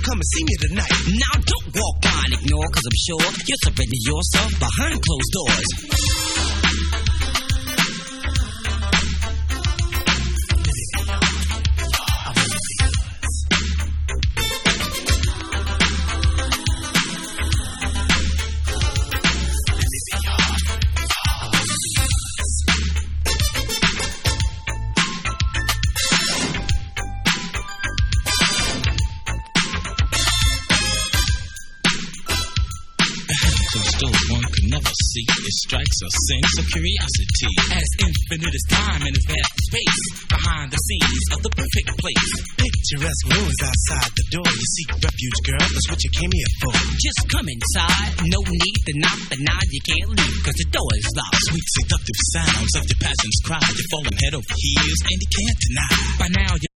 come and see me tonight. Now don't walk by and ignore, cause I'm sure you're surrendering yourself behind closed doors. One could never see. It strikes a sense of curiosity. As infinite as time and as vast as space, behind the scenes of the perfect place. Picturesque ruins outside the door. You seek refuge, girl, that's what you came here for. Just come inside, no need to knock, but now you can't leave, cause the door is locked. Sweet seductive sounds of your passion's cry. You're falling head over heels and you can't deny. By now you